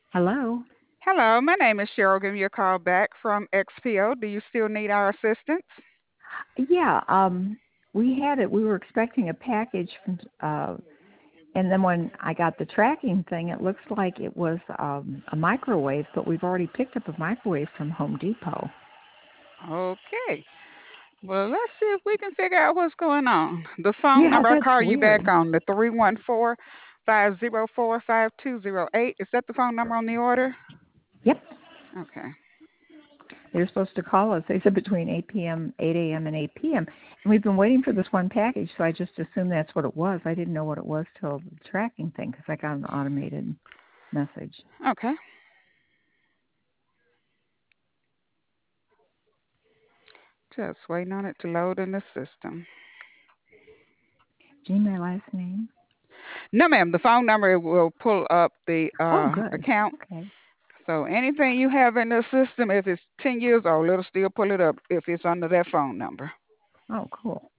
Hello. Hello, my name is Cheryl. Giving you a call back from XPO. Do you still need our assistance? Yeah, we had it. We were expecting a package from, and then when I got the tracking thing, it looks like it was a microwave, but we've already picked up a microwave from Home Depot. Okay. Well, let's see if we can figure out what's going on. The phone Yeah, number I that's call you back weird. on, the 314-504-5208. Is that the phone number on the order? Yep. Okay. They were supposed to call us. They said between 8 p.m., 8 a.m., and 8 p.m. And we've been waiting for this one package, so I just assumed that's what it was. I didn't know what it was till the tracking thing because I got an automated message. Okay. Just waiting on it to load in the system. Do you need my last name? No, ma'am. The phone number will pull up the Oh, good. account. Okay. So anything you have in the system, if it's 10 years old, it'll still pull it up if it's under that phone number. Oh, cool.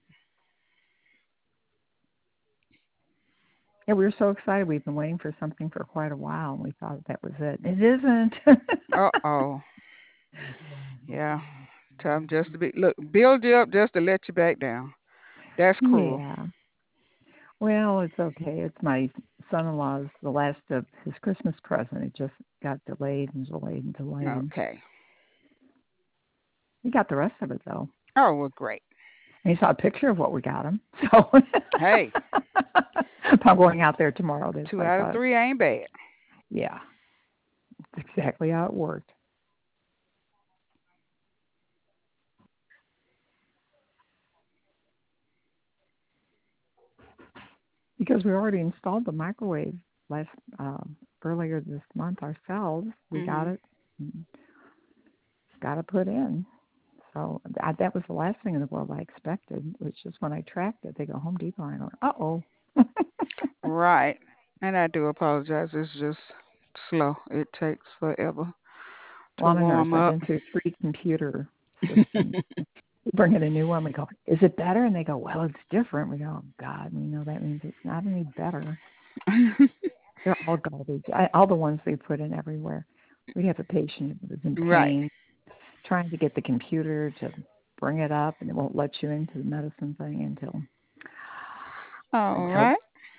Yeah, we were so excited. We've been waiting for something for quite a while, and we thought that was it. It isn't. Uh-oh. Yeah. Tell them just to be, look, build you up just to let you back down. That's cruel. Yeah. Well, it's okay. It's my son-in-law's, the last of his Christmas present. It just got delayed and delayed and delayed. Okay. He got the rest of it, though. Oh, well, great. And he saw a picture of what we got him. So Hey, I'm going out there tomorrow. That's two what I out of thought. three ain't bad. Yeah, that's exactly how it worked. Because we already installed the microwave last earlier this month ourselves. We got Hmm. it. Got to put in. So that was the last thing in the world I expected, which is when I tracked it. They go Home Depot, and I go, uh-oh. Right. And I do apologize. It's just slow. It takes forever Well, to I'm a nurse. warm I've up. been through 3 computer systems. We bring in a new one. We go, is it better? And they go, well, it's different. We go, oh, God, we know that means it's not any better. They're all garbage. All the ones they put in everywhere. We have a patient who was in Right. pain trying to get the computer to bring it up, and it won't let you into the medicine thing All until right.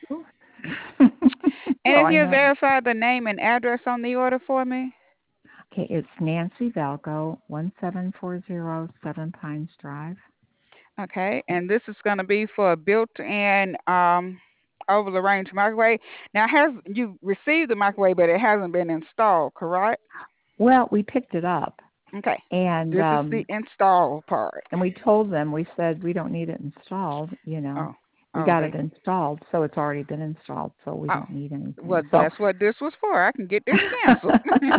And well, if I you know. verify the name and address on the order for me. Okay, it's Nancy Valco, 17407 Pines Drive. Okay. And this is going to be for a built-in over the range microwave. Now, has you received the microwave, but it hasn't been installed, correct? Well, we picked it up, Okay. and This is the install part. we told them, we said we don't need it installed. Oh, We oh, got it they. installed, so it's already been installed, so we Oh, don't need well, anything. So that's what this was for. I can get this canceled.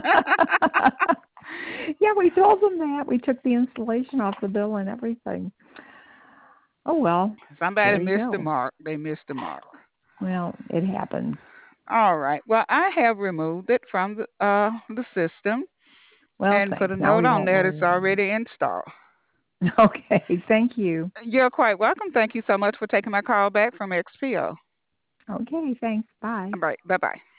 yeah, we told them that. We took the installation off the bill and everything. Oh well, Somebody there you missed the go. mark. They missed the mark. Well, it happens. All right. Well, I have removed it from the system Well, and put thanks. a Now note we on won't there worry that's about it. already installed. Okay, thank you. You're quite welcome. Thank you so much for taking my call back from XPO. Okay, thanks. Bye. All right. Bye bye.